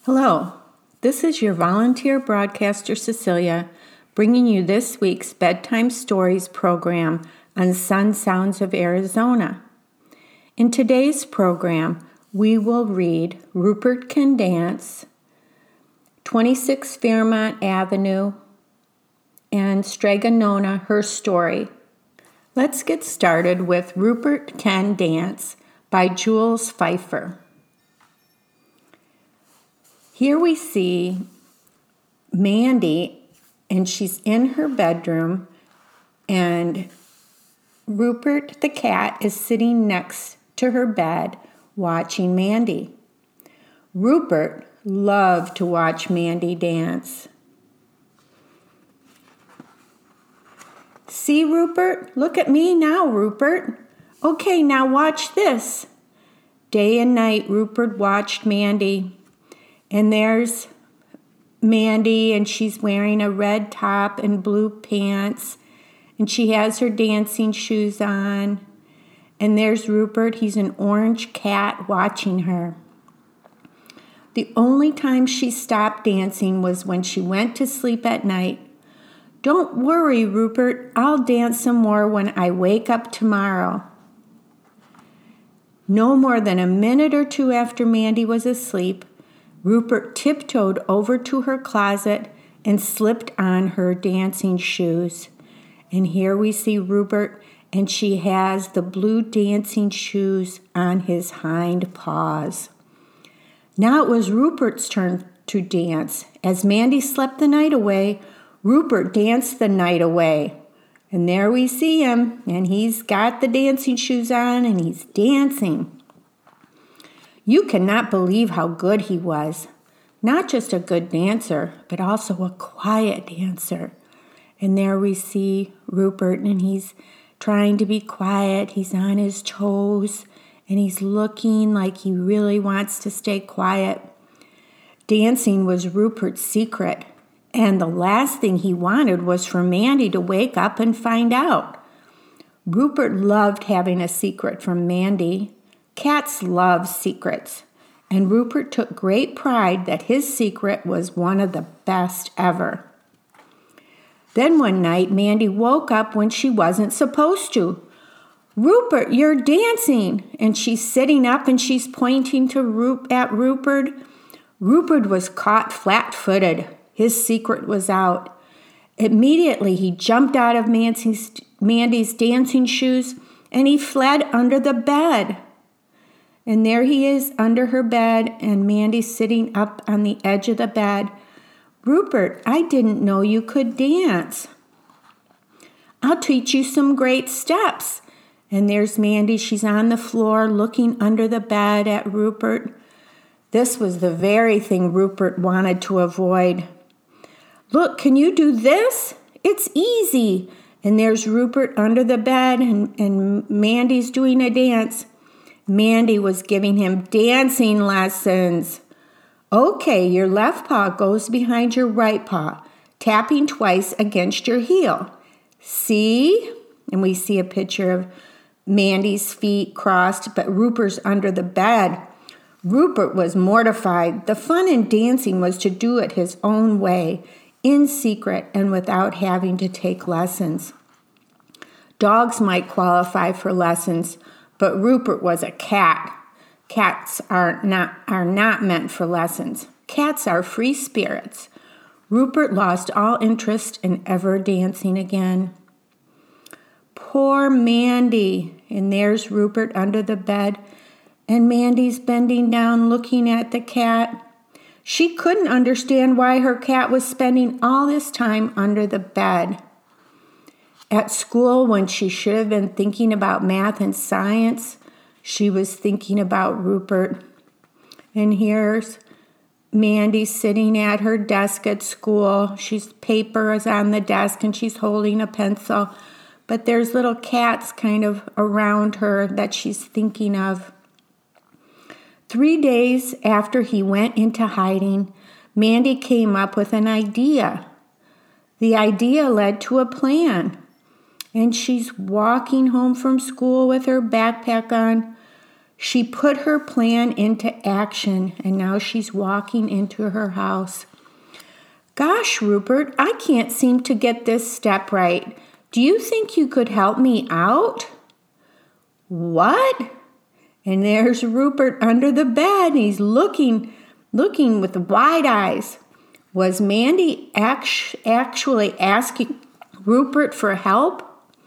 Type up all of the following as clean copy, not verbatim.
Hello, this is your volunteer broadcaster Cecilia, bringing you this week's Bedtime Stories program on Sun Sounds of Arizona. In today's program, we will read Rupert Can Dance, 26 Fairmont Avenue, and Strega Nona, Her Story. Let's get started with Rupert Can Dance by Jules Feiffer. Here we see Mandy, and she's in her bedroom, and Rupert the cat is sitting next to her bed watching Mandy. Rupert loved to watch Mandy dance. See, Rupert? Look at me now, Rupert. Okay, now watch this. Day and night, Rupert watched Mandy. And there's Mandy, and she's wearing a red top and blue pants, and she has her dancing shoes on. And there's Rupert, he's an orange cat watching her. The only time she stopped dancing was when she went to sleep at night. Don't worry, Rupert, I'll dance some more when I wake up tomorrow. No more than a minute or two after Mandy was asleep, Rupert tiptoed over to her closet and slipped on her dancing shoes. And here we see Rupert, and she has the blue dancing shoes on his hind paws. Now it was Rupert's turn to dance. As Mandy slept the night away, Rupert danced the night away. And there we see him, and he's got the dancing shoes on, and he's dancing. You cannot believe how good he was. Not just a good dancer, but also a quiet dancer. And there we see Rupert, and he's trying to be quiet. He's on his toes, and he's looking like he really wants to stay quiet. Dancing was Rupert's secret, and the last thing he wanted was for Mandy to wake up and find out. Rupert loved having a secret from Mandy. Cats love secrets, and Rupert took great pride that his secret was one of the best ever. Then one night, Mandy woke up when she wasn't supposed to. Rupert, you're dancing! And she's sitting up and she's pointing at Rupert. Rupert was caught flat-footed. His secret was out. Immediately, he jumped out of Mandy's dancing shoes and he fled under the bed. And there he is under her bed, and Mandy's sitting up on the edge of the bed. Rupert, I didn't know you could dance. I'll teach you some great steps. And there's Mandy. She's on the floor looking under the bed at Rupert. This was the very thing Rupert wanted to avoid. Look, can you do this? It's easy. And there's Rupert under the bed, and Mandy's doing a dance. Mandy was giving him dancing lessons. Okay, your left paw goes behind your right paw, tapping twice against your heel. See? And we see a picture of Mandy's feet crossed, but Rupert's under the bed. Rupert was mortified. The fun in dancing was to do it his own way, in secret and without having to take lessons. Dogs might qualify for lessons, but Rupert was a cat. Cats are not meant for lessons. Cats are free spirits. Rupert lost all interest in ever dancing again. Poor Mandy. And there's Rupert under the bed, and Mandy's bending down looking at the cat. She couldn't understand why her cat was spending all this time under the bed. At school, when she should have been thinking about math and science, she was thinking about Rupert. And here's Mandy sitting at her desk at school. Paper is on the desk, and she's holding a pencil. But there's little cats kind of around her that she's thinking of. 3 days after he went into hiding, Mandy came up with an idea. The idea led to a plan. And she's walking home from school with her backpack on. She put her plan into action, and now she's walking into her house. Gosh, Rupert, I can't seem to get this step right. Do you think you could help me out? What? And there's Rupert under the bed. He's looking with wide eyes. Was Mandy actually asking Rupert for help?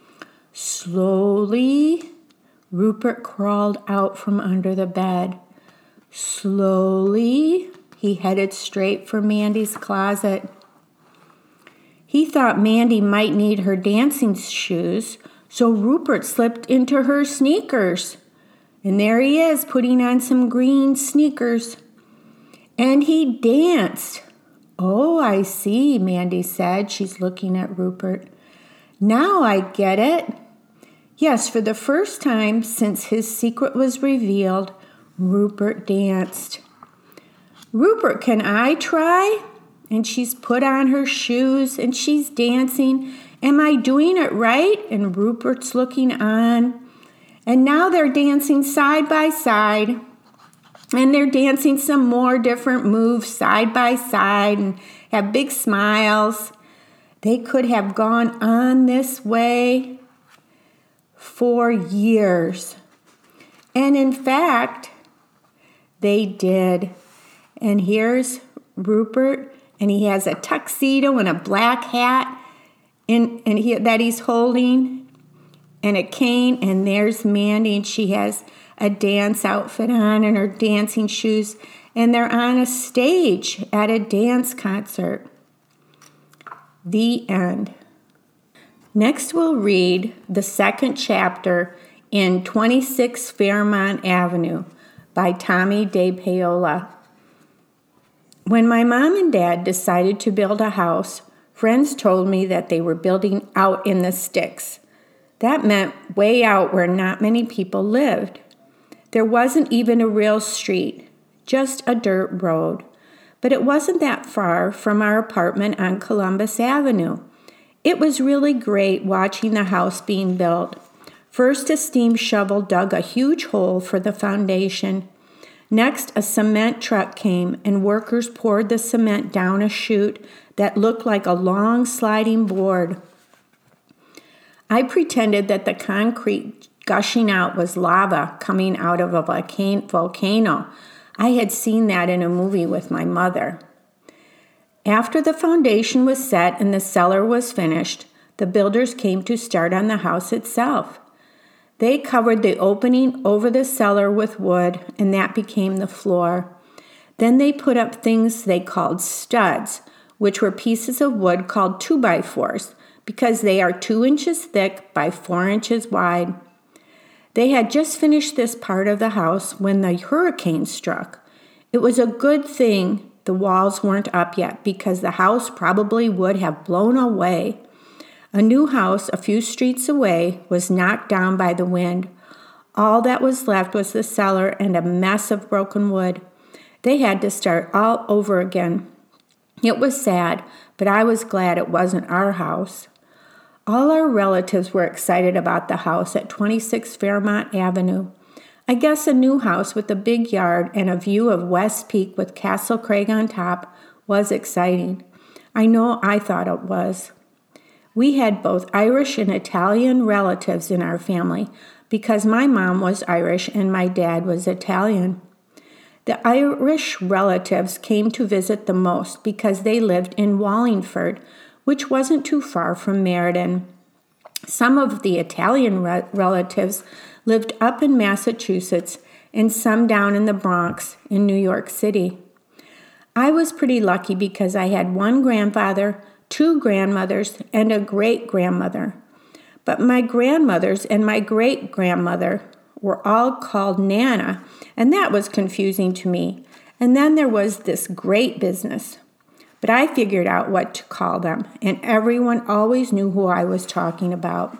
Slowly, Rupert crawled out from under the bed. Slowly, he headed straight for Mandy's closet. He thought Mandy might need her dancing shoes, so Rupert slipped into her sneakers. And there he is, putting on some green sneakers. And he danced. Oh, I see, Mandy said. She's looking at Rupert. Now I get it. Yes, for the first time since his secret was revealed, Rupert danced. Rupert, can I try? And she's put on her shoes and she's dancing. Am I doing it right? And Rupert's looking on. And now they're dancing side by side. And they're dancing some more different moves side by side and have big smiles. They could have gone on this way for years. And in fact, they did. And here's Rupert, and he has a tuxedo and a black hat that he's holding, and a cane. And there's Mandy, and she has a dance outfit on and her dancing shoes, and they're on a stage at a dance concert. The end. Next, we'll read the second chapter in 26 Fairmont Avenue by Tommy DePaola. When my mom and dad decided to build a house, friends told me that they were building out in the sticks. That meant way out where not many people lived. There wasn't even a real street, just a dirt road. But it wasn't that far from our apartment on Columbus Avenue. It was really great watching the house being built. First, a steam shovel dug a huge hole for the foundation. Next, a cement truck came, and workers poured the cement down a chute that looked like a long sliding board. I pretended that the concrete gushing out was lava coming out of a volcano. I had seen that in a movie with my mother. After the foundation was set and the cellar was finished, the builders came to start on the house itself. They covered the opening over the cellar with wood, and that became the floor. Then they put up things they called studs, which were pieces of wood called 2x4s, because they are 2 inches thick by 4 inches wide. They had just finished this part of the house when the hurricane struck. It was a good thing the walls weren't up yet, because the house probably would have blown away. A new house a few streets away was knocked down by the wind. All that was left was the cellar and a mess of broken wood. They had to start all over again. It was sad, but I was glad it wasn't our house. All our relatives were excited about the house at 26 Fairmont Avenue. I guess a new house with a big yard and a view of West Peak with Castle Craig on top was exciting. I know I thought it was. We had both Irish and Italian relatives in our family because my mom was Irish and my dad was Italian. The Irish relatives came to visit the most because they lived in Wallingford, which wasn't too far from Meriden. Some of the Italian relatives lived up in Massachusetts and some down in the Bronx in New York City. I was pretty lucky because I had one grandfather, 2 grandmothers, and a great-grandmother. But my grandmothers and my great-grandmother were all called Nana, and that was confusing to me. And then there was this great business. But I figured out what to call them, and everyone always knew who I was talking about.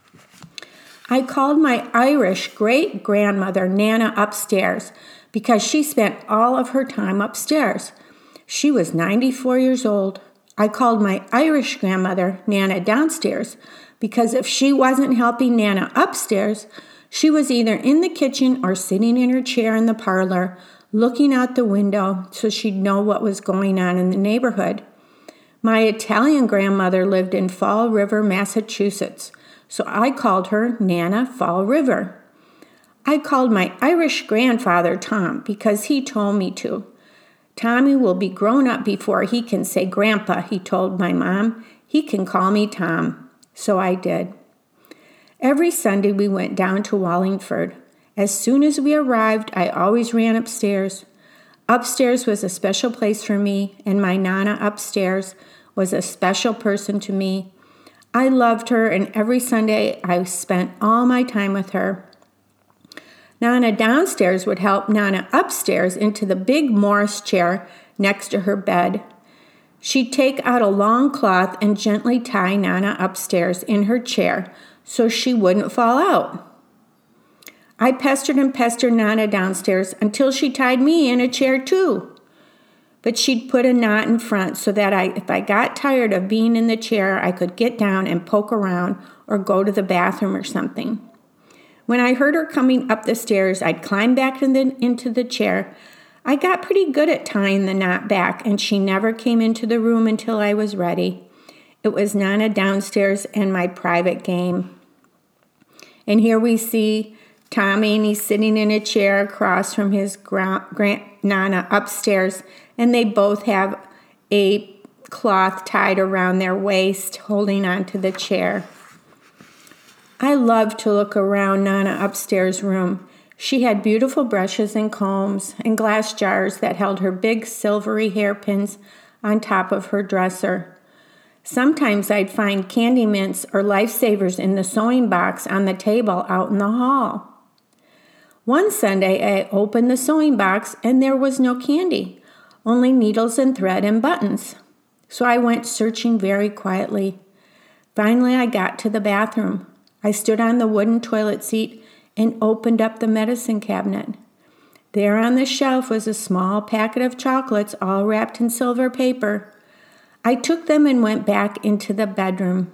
I called my Irish great-grandmother Nana upstairs because she spent all of her time upstairs. She was 94 years old. I called my Irish grandmother Nana downstairs because if she wasn't helping Nana upstairs, She was either in the kitchen or sitting in her chair in the parlor, looking out the window so she'd know what was going on in the neighborhood. My Italian grandmother lived in Fall River, Massachusetts, so I called her Nana Fall River. I called my Irish grandfather Tom because he told me to. Tommy will be grown up before he can say Grandpa, he told my mom. He can call me Tom. So I did. Every Sunday we went down to Wallingford. As soon as we arrived, I always ran upstairs. Upstairs was a special place for me, and my Nana upstairs was a special person to me. I loved her, and every Sunday I spent all my time with her. Nana downstairs would help Nana upstairs into the big Morris chair next to her bed. She'd take out a long cloth and gently tie Nana upstairs in her chair so she wouldn't fall out. I pestered and pestered Nana downstairs until she tied me in a chair too. But she'd put a knot in front so that if I got tired of being in the chair, I could get down and poke around or go to the bathroom or something. When I heard her coming up the stairs, I'd climb back into the chair. I got pretty good at tying the knot back, and she never came into the room until I was ready. It was Nana downstairs and my private game. And here we see Tommy, and he's sitting in a chair across from his Nana upstairs, and they both have a cloth tied around their waist, holding onto the chair. I loved to look around Nana upstairs' room. She had beautiful brushes and combs and glass jars that held her big silvery hairpins on top of her dresser. Sometimes I'd find candy mints or lifesavers in the sewing box on the table out in the hall. One Sunday, I opened the sewing box and there was no candy, only needles and thread and buttons. So I went searching very quietly. Finally, I got to the bathroom. I stood on the wooden toilet seat and opened up the medicine cabinet. There on the shelf was a small packet of chocolates all wrapped in silver paper. I took them and went back into the bedroom.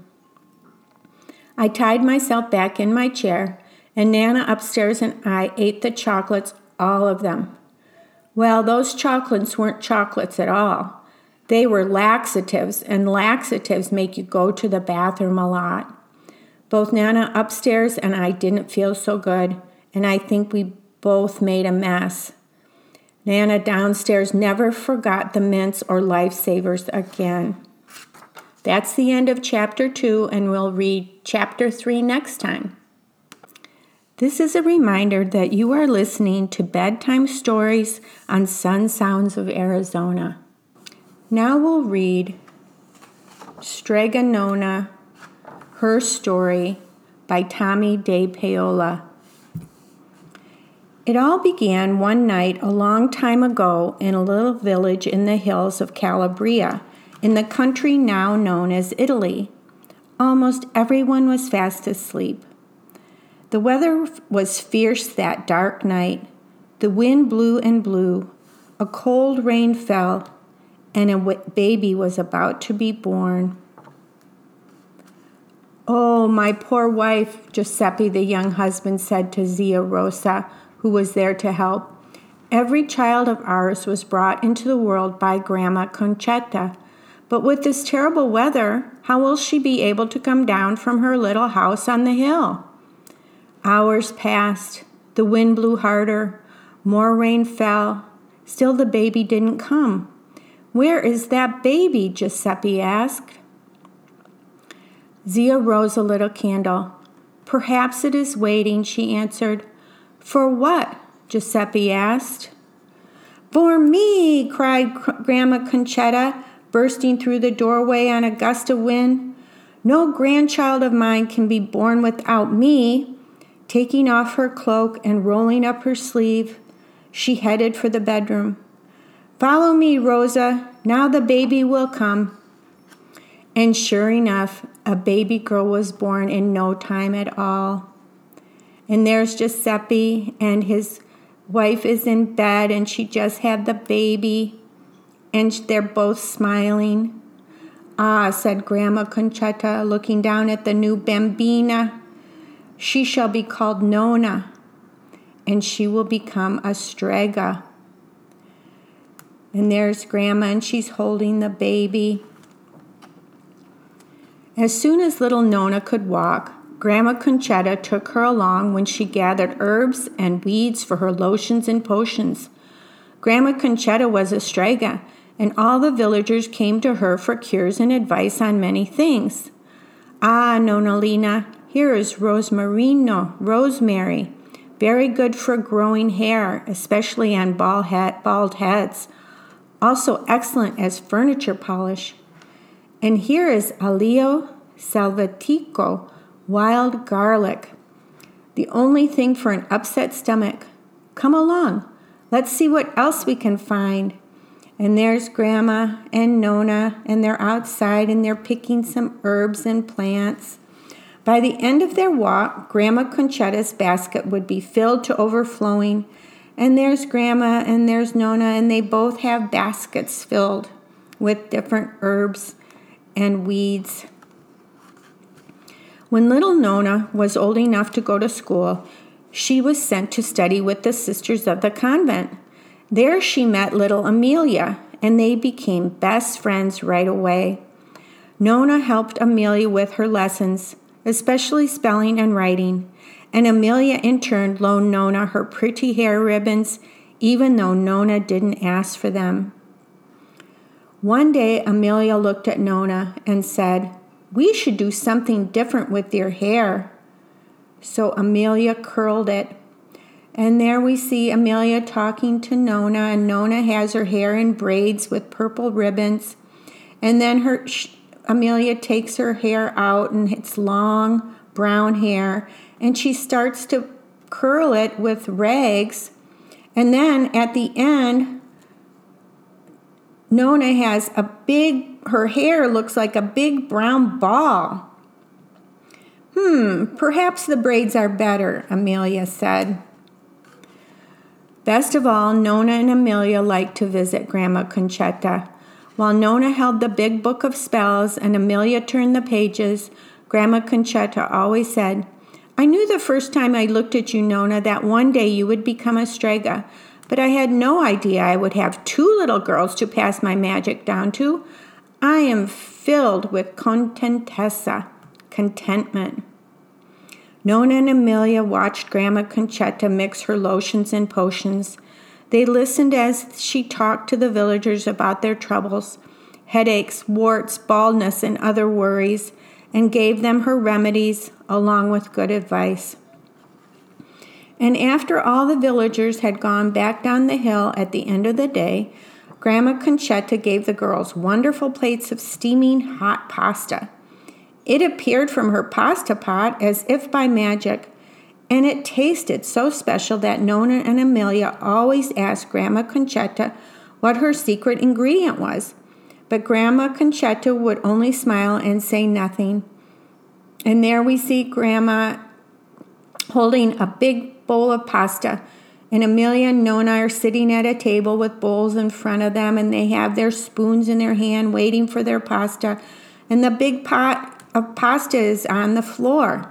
I tied myself back in my chair, and Nana upstairs and I ate the chocolates, all of them. Well, those chocolates weren't chocolates at all. They were laxatives, and laxatives make you go to the bathroom a lot. Both Nana upstairs and I didn't feel so good, and I think we both made a mess. Nana downstairs never forgot the mints or lifesavers again. That's the end of Chapter 2, and we'll read Chapter 3 next time. This is a reminder that you are listening to Bedtime Stories on Sun Sounds of Arizona. Now we'll read Strega Nona, Her Story by Tommy De Paola. It all began one night a long time ago in a little village in the hills of Calabria, in the country now known as Italy. Almost everyone was fast asleep. The weather was fierce that dark night. The wind blew and blew. A cold rain fell, and a baby was about to be born. "Oh, my poor wife," Giuseppe, the young husband, said to Zia Rosa, who was there to help. "Every child of ours was brought into the world by Grandma Concetta. But with this terrible weather, how will she be able to come down from her little house on the hill?" Hours passed. The wind blew harder. More rain fell. Still the baby didn't come. "Where is that baby?" Giuseppe asked. Zia rose a little candle. "Perhaps it is waiting," she answered. "For what?" Giuseppe asked. "For me!" cried Grandma Concetta, bursting through the doorway on a gust of wind. "No grandchild of mine can be born without me." Taking off her cloak and rolling up her sleeve, she headed for the bedroom. "Follow me, Rosa. Now the baby will come." And sure enough, a baby girl was born in no time at all. And there's Giuseppe, and his wife is in bed, and she just had the baby, and they're both smiling. "Ah," said Grandma Concetta, looking down at the new bambina. She shall be called Nona, and she will become a Strega. And there's Grandma, and she's holding the baby. As soon as little Nona could walk, Grandma Conchetta took her along when she gathered herbs and weeds for her lotions and potions. Grandma Conchetta was a Strega, and all the villagers came to her for cures and advice on many things. Ah, Nonalina, here is rosemary, very good for growing hair, especially on bald heads, also excellent as furniture polish. And here is alio salvatico, wild garlic, the only thing for an upset stomach. Come along, let's see what else we can find. And there's Grandma and Nona, and they're outside, and they're picking some herbs and plants. By the end of their walk, Grandma Conchetta's basket would be filled to overflowing. And there's Grandma and there's Nona, and they both have baskets filled with different herbs and weeds. When little Nona was old enough to go to school, she was sent to study with the sisters of the convent. There she met little Amelia, and they became best friends right away. Nona helped Amelia with her lessons, especially spelling and writing, and Amelia in turn loaned Nona her pretty hair ribbons, even though Nona didn't ask for them. One day, Amelia looked at Nona and said, "We should do something different with your hair." So Amelia curled it. And there we see Amelia talking to Nona, and Nona has her hair in braids with purple ribbons. And then Amelia takes her hair out, and it's long brown hair, and she starts to curl it with rags. And then at the end, Nona has her hair looks like a big brown ball. Perhaps the braids are better, Amelia said. Best of all, Nona and Amelia liked to visit Grandma Conchetta. While Nona held the big book of spells and Amelia turned the pages, Grandma Conchetta always said, "I knew the first time I looked at you, Nona, that one day you would become a Strega, but I had no idea I would have 2 little girls to pass my magic down to. I am filled with contentment." Nona and Amelia watched Grandma Conchetta mix her lotions and potions. They listened as she talked to the villagers about their troubles, headaches, warts, baldness, and other worries, and gave them her remedies along with good advice. And after all the villagers had gone back down the hill at the end of the day, Grandma Conchetta gave the girls wonderful plates of steaming hot pasta. It appeared from her pasta pot as if by magic, and it tasted so special that Nona and Amelia always asked Grandma Conchetta what her secret ingredient was. But Grandma Conchetta would only smile and say nothing. And there we see Grandma holding a big bowl of pasta, and Amelia and Nona are sitting at a table with bowls in front of them, and they have their spoons in their hand waiting for their pasta, and the big pot of pasta is on the floor.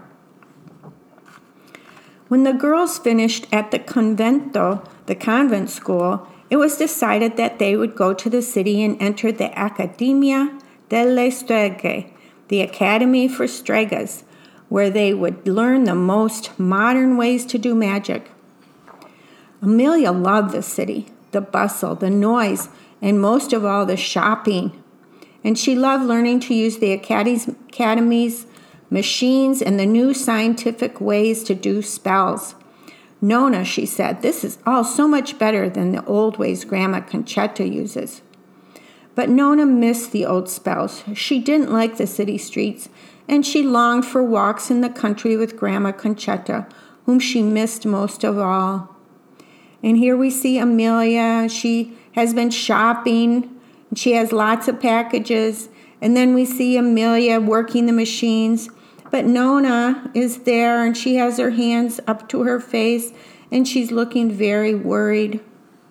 When the girls finished at the convento, the convent school, it was decided that they would go to the city and enter the Accademia delle Streghe, the Academy for Stregas, where they would learn the most modern ways to do magic. Amelia loved the city, the bustle, the noise, and most of all the shopping. And she loved learning to use the academy's machines and the new scientific ways to do spells. "Nona," she said, "this is all so much better than the old ways Grandma Conchetta uses." But Nona missed the old spells. She didn't like the city streets, and she longed for walks in the country with Grandma Conchetta, whom she missed most of all. And here we see Amelia. She has been shopping. She has lots of packages. And then we see Amelia working the machines. But Nona is there, and she has her hands up to her face, and she's looking very worried.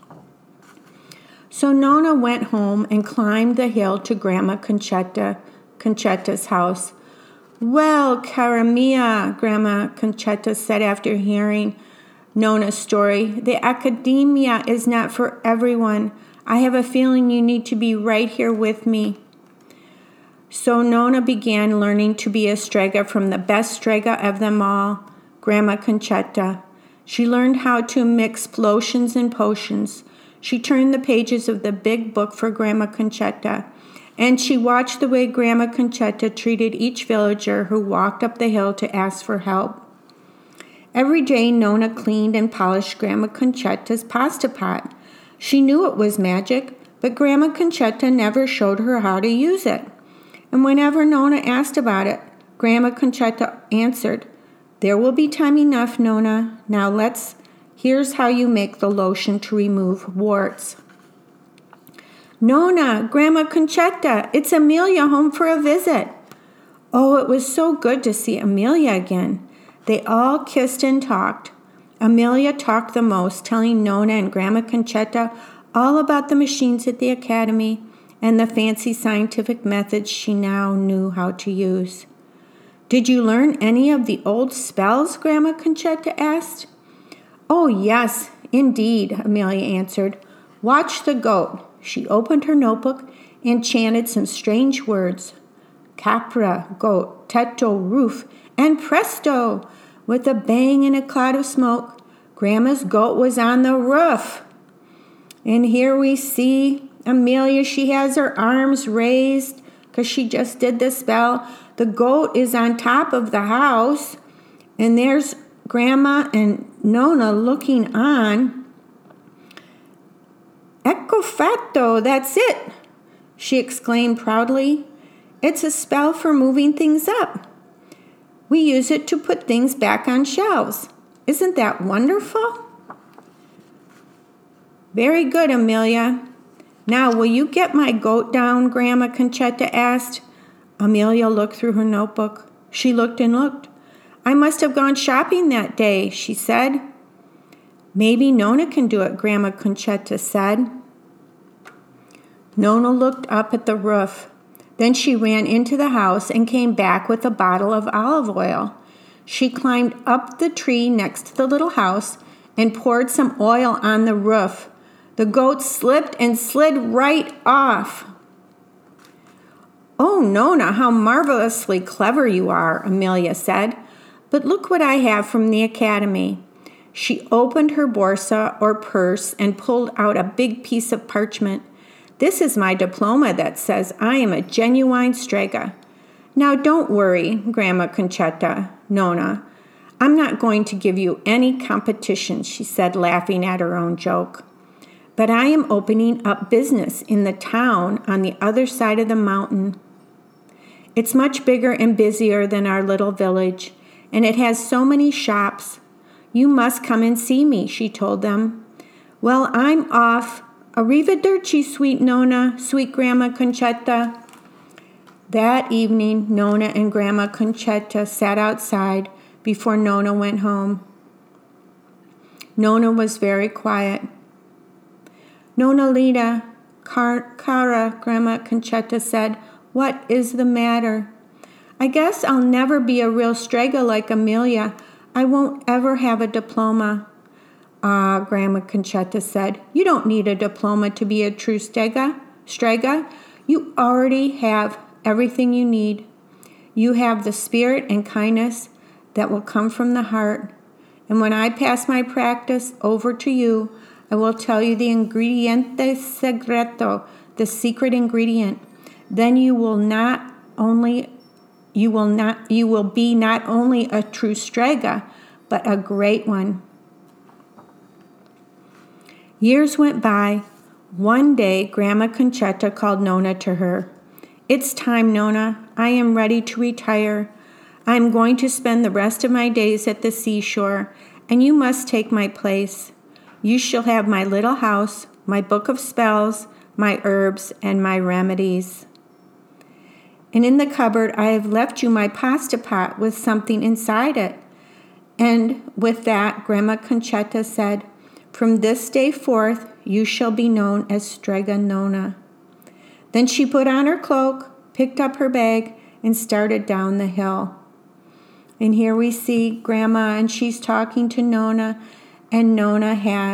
So Nona went home and climbed the hill to Grandma Conchetta's house. Well, cara mia, Grandma Conchetta said after hearing Nona's story, the academia is not for everyone. I have a feeling you need to be right here with me. So Nona began learning to be a strega from the best strega of them all, Grandma Conchetta. She learned how to mix lotions and potions. She turned the pages of the big book for Grandma Conchetta, and she watched the way Grandma Conchetta treated each villager who walked up the hill to ask for help. Every day, Nona cleaned and polished Grandma Conchetta's pasta pot. She knew it was magic, but Grandma Conchetta never showed her how to use it. And whenever Nona asked about it, Grandma Conchetta answered, "There will be time enough, Nona. Now here's how you make the lotion to remove warts." "Nona, Grandma Conchetta, it's Amelia home for a visit." Oh, it was so good to see Amelia again. They all kissed and talked. Amelia talked the most, telling Nona and Grandma Conchetta all about the machines at the academy and the fancy scientific methods she now knew how to use. "Did you learn any of the old spells?" Grandma Conchetta asked. "Oh, yes, indeed," Amelia answered. "Watch the goat." She opened her notebook and chanted some strange words. Capra, goat, tetto, roof, and presto! With a bang and a cloud of smoke, Grandma's goat was on the roof. And here we see Amelia. She has her arms raised because she just did the spell. The goat is on top of the house, and there's Grandma and Nona looking on. Ecco fatto, that's it, she exclaimed proudly. It's a spell for moving things up. We use it to put things back on shelves. Isn't that wonderful? Very good, Amelia. Now, will you get my goat down? Grandma Conchetta asked. Amelia looked through her notebook. She looked and looked. I must have gone shopping that day, she said. Maybe Nona can do it, Grandma Conchetta said. Nona looked up at the roof. Then she ran into the house and came back with a bottle of olive oil. She climbed up the tree next to the little house and poured some oil on the roof. The goat slipped and slid right off. Oh, Nona, how marvelously clever you are, Amelia said. But look what I have from the academy. She opened her borsa or purse and pulled out a big piece of parchment. This is my diploma that says I am a genuine strega. Now don't worry, Grandma Conchetta, Nona. I'm not going to give you any competition, she said, laughing at her own joke. But I am opening up business in the town on the other side of the mountain. It's much bigger and busier than our little village, and it has so many shops. You must come and see me, she told them. Well, I'm off. Arrivederci, sweet Nona, sweet Grandma Conchetta. That evening, Nona and Grandma Conchetta sat outside before Nona went home. Nona was very quiet. Nona Lita, cara, Grandma Conchetta said, what is the matter? I guess I'll never be a real strega like Amelia. I won't ever have a diploma. Ah, Grandma Conchetta said, you don't need a diploma to be a true strega. You already have everything you need. You have the spirit and kindness that will come from the heart. And when I pass my practice over to you, I will tell you the ingrediente secreto, the secret ingredient. Then you will be not only a true strega, but a great one. Years went by. One day, Grandma Conchetta called Nona to her. It's time, Nona. I am ready to retire. I am going to spend the rest of my days at the seashore, and you must take my place. You shall have my little house, my book of spells, my herbs, and my remedies. And in the cupboard I have left you my pasta pot with something inside it. And with that, Grandma Conchetta said, from this day forth, you shall be known as Strega Nona. Then she put on her cloak, picked up her bag, and started down the hill. And here we see Grandma, and she's talking to Nona, and Nona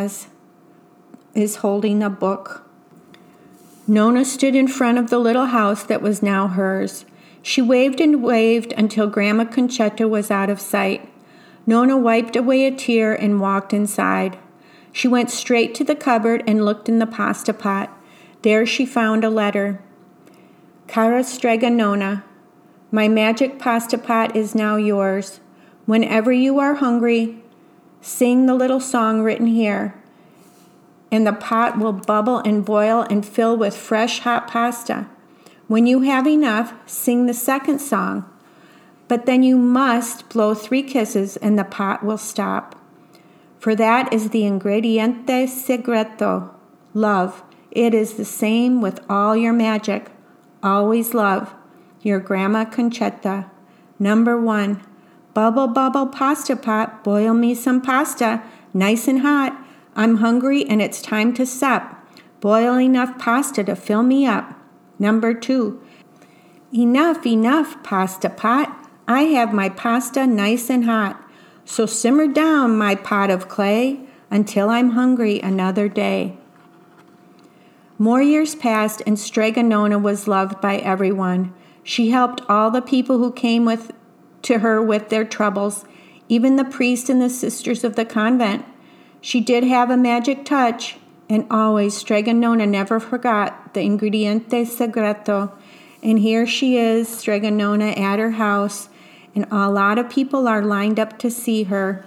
is holding a book. Nona stood in front of the little house that was now hers. She waved and waved until Grandma Conchetta was out of sight. Nona wiped away a tear and walked inside. She went straight to the cupboard and looked in the pasta pot. There she found a letter. Cara Strega Nona, my magic pasta pot is now yours. Whenever you are hungry, sing the little song written here, and the pot will bubble and boil and fill with fresh hot pasta. When you have enough, sing the second song, but then you must blow 3 kisses and the pot will stop. For that is the ingrediente secreto, love. It is the same with all your magic. Always love. Your Grandma Conchetta. Number 1. Bubble, bubble, pasta pot. Boil me some pasta. Nice and hot. I'm hungry and it's time to sup. Boil enough pasta to fill me up. Number 2. Enough, enough, pasta pot. I have my pasta nice and hot. So simmer down, my pot of clay, until I'm hungry another day. More years passed, and Strega Nona was loved by everyone. She helped all the people who came to her with their troubles, even the priest and the sisters of the convent. She did have a magic touch, and always Strega Nona never forgot the ingrediente secreto. And here she is, Strega Nona, at her house, and a lot of people are lined up to see her.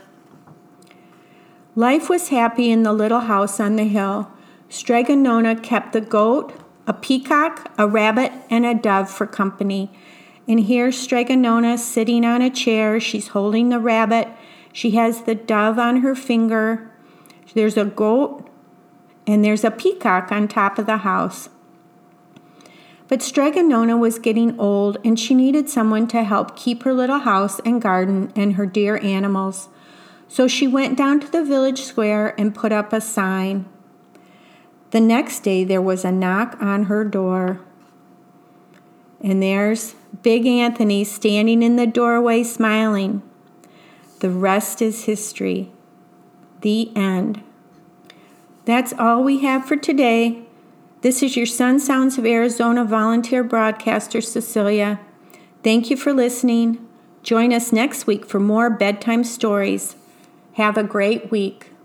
Life was happy in the little house on the hill. Strega Nona kept the goat, a peacock, a rabbit, and a dove for company. And here's Strega Nona sitting on a chair. She's holding the rabbit. She has the dove on her finger. There's a goat, and there's a peacock on top of the house. But Strega Nona was getting old, and she needed someone to help keep her little house and garden and her dear animals. So she went down to the village square and put up a sign. The next day there was a knock on her door. And there's Big Anthony standing in the doorway smiling. The rest is history. The end. That's all we have for today. This is your Sun Sounds of Arizona volunteer broadcaster, Cecilia. Thank you for listening. Join us next week for more bedtime stories. Have a great week.